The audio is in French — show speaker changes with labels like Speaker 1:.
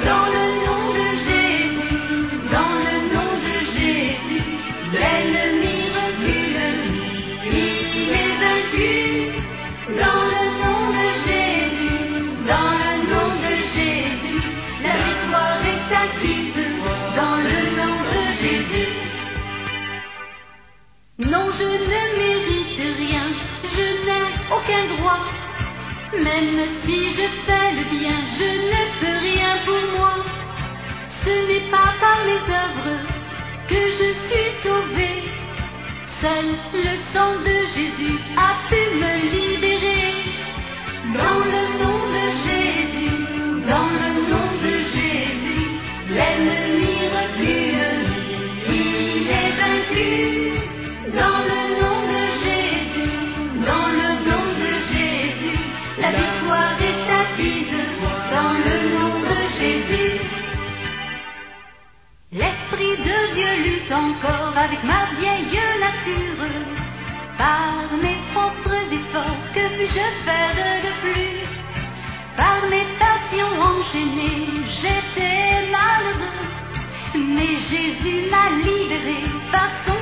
Speaker 1: Dans le nom de Jésus, dans le nom de Jésus, l'ennemi recule, il est vaincu. Dans le nom de Jésus, dans le nom de Jésus, la victoire est acquise. Dans le nom de Jésus. Non, je ne mérite rien, je n'ai aucun droit. Même si je fais le bien, je ne peux rien pour moi. Ce n'est pas par les œuvres que je suis sauvé. Seul le sang de Jésus a pu me libérer. Dans le nom de Jésus, dans le nom de Jésus, l'ennemi recule, il est vaincu. Dans le nom de Jésus, dans le nom de Jésus, la victoire est acquise. Dans le nom de Jésus. L'Esprit de Dieu lutte encore avec ma vieille nature. Par mes propres efforts, que puis-je faire de plus? Par mes passions enchaînées, j'étais malheureux. Mais Jésus m'a libéré par son